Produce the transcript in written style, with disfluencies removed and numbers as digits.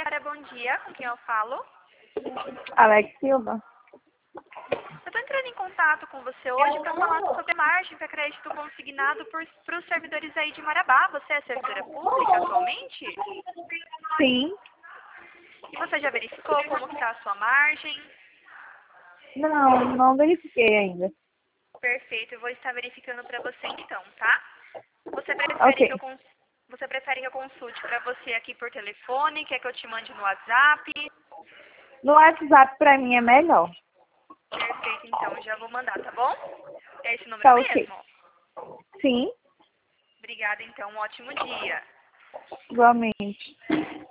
Oi, bom dia. Com quem eu falo? Alex Silva. Eu estou entrando em contato com você hoje para falar sobre margem para crédito consignado para os servidores aí de Marabá. Você é servidora pública atualmente? Sim. E você já verificou como está a sua margem? Não verifiquei ainda. Perfeito, eu vou estar verificando para você então, tá? Você Ok. você prefere que eu consulte para você aqui por telefone? Quer que eu te mande no WhatsApp? No WhatsApp pra mim é melhor. Perfeito, então, já vou mandar, tá bom? É esse número Tá ok. mesmo? Sim, Obrigada, então. Um ótimo dia. igualmente.